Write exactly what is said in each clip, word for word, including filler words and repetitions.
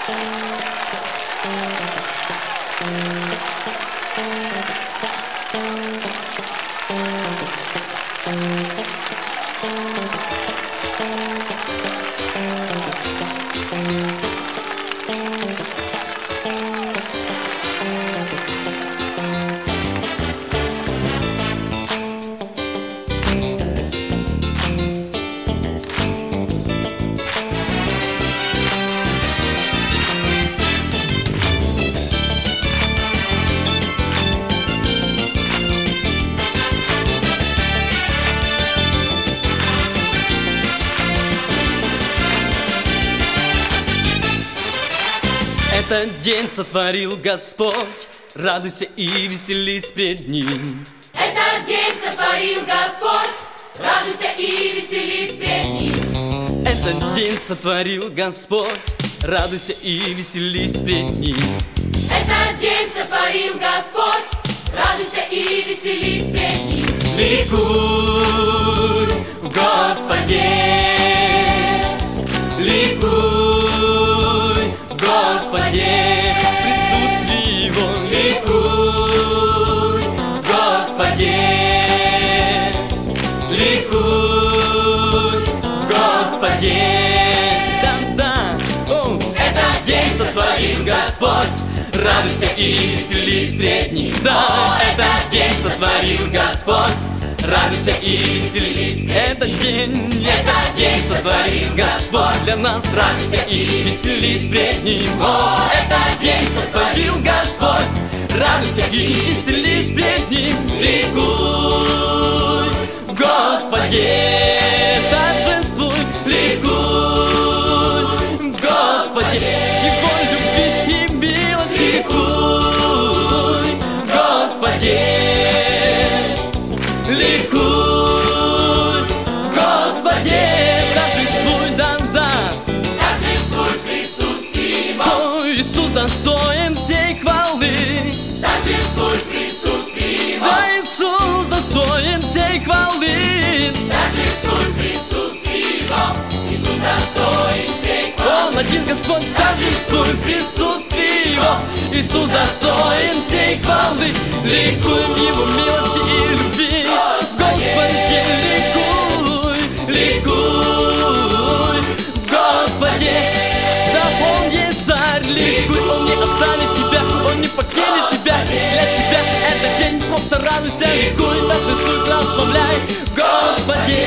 Этот день сотворил Господь, радуйся и веселись пред Ним. Этот день сотворил Господь, радуйся и веселись пред Ним. Этот день сотворил Господь, радуйся и веселись пред Ним. Этот день сотворил Господь, радуйся и веселись пред Ним. Ликуй в Господе, ликуй в Господе, присутствие Его. Ликуй в Господе, ликуй в Господе. Да-да, этот день сотворил Господь, радуйся и веселись пред Ним. Да, этот день сотворил Господь, радуйся и веселись. Этот день, этот день сотворил Господь для нас. Радуйся и веселись пред Ним. О, этот день сотворил Господь, радуйся и веселись пред Ним. Ликуй в Господе, торжествуй, ликуй в Господе, Его любви и милости. Ликуй в Господе, ликуй в Господе, торжествуй, да-да, торжествуй в присутствии Его. О, Иисус достоин всей хвалы, Торжествуй в присутствии Его. да, Иисус достоин всей хвалы. Торжествуй в присутствии Его. Иисус достоин всей хвалы. Он один Господь, торжествуй в присутствии Его. Иисус достоин всей хвалы. Ликуй в Его милости и любви, Господи, ликуй, ликуй в Господе. Да, Он есть царь, ликуй, Он не оставит тебя, Он не покинет тебя. Для тебя этот день просто радуйся, ликуй, торжествуй, прославляй в Господе.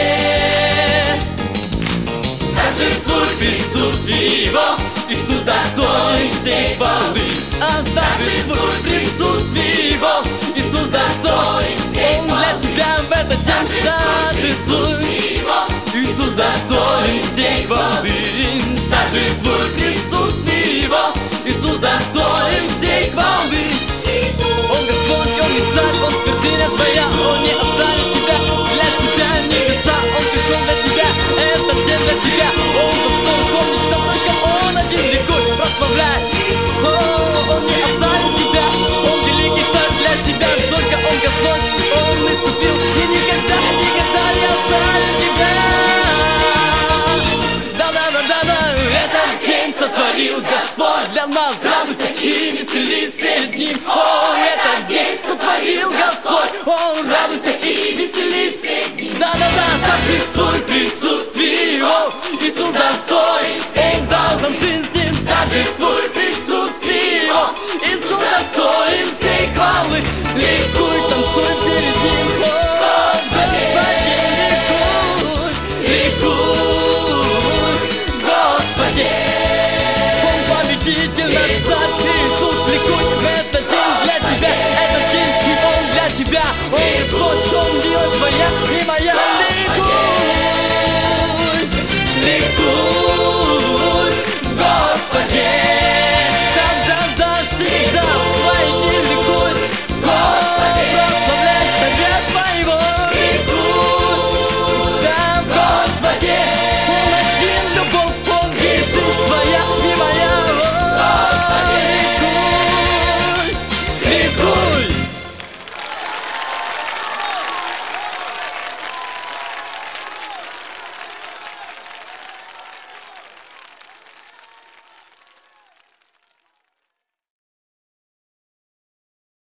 Торжествуй в присутствии Его, Иисус достоин всей хвалы. А торжествуй в присутствии Его, Иисус достоин всей хвалы. Он для тебя в этот день торжествуй, Иисус достоин всей хвалы. Торжествуй в присутствии Его, Иисус достоин всей хвалы. Он Господь, Он не царь, Он твердыня твоя, Он не оставит тебя. Для тебя небеса, Он пришел для тебя. Этот день для тебя. Он достоин, помни, что только Он один. Ликуй, прославляй. О, Он не оставит тебя. Он великий царь для тебя. Только Он Господь, Он искупил и никогда, никогда не оставит тебя. Да-да-да-да-да. Этот день сотворил Господь для нас. Радуйся и веселись пред Ним. О, этот день сотворил Господь. О, радуйся и веселись пред Ним. Да-да-да, торжествуй в присутствии Его. Иисус достоин всей дал нам жизнь. Торжествуй в присутствии Его. Иисус достоин всей хвалы. Ликуй, танцуй перед Ним. О, Господи, ликуй, ликуй, Господи. Он победитель, наш царь Иисус. Ликуй в этот день для тебя. Этот день и Он для тебя.